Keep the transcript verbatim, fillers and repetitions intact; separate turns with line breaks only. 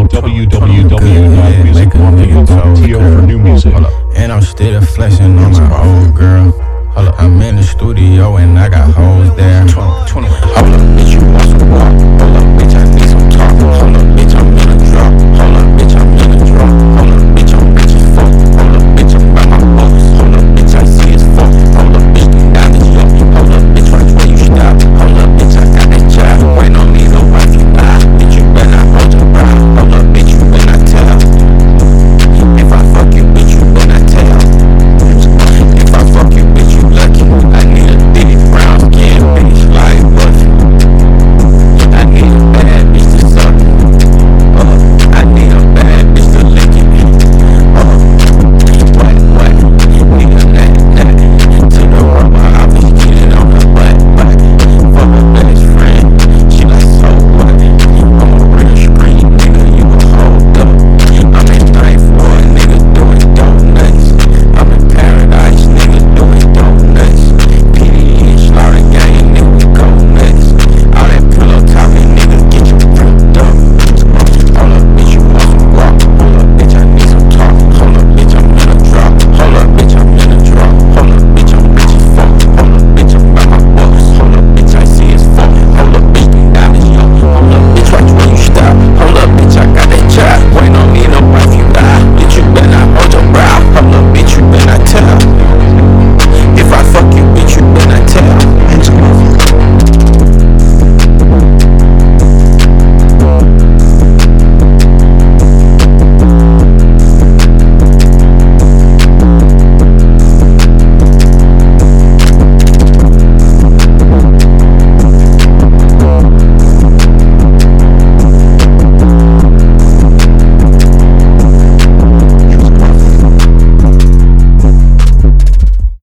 w w w dot music mafia dot t o for new music.
And I'm still flexing on my old girl. I'm in the studio and I got hoes there. Hold up, bitch, you want some walk? Hold up.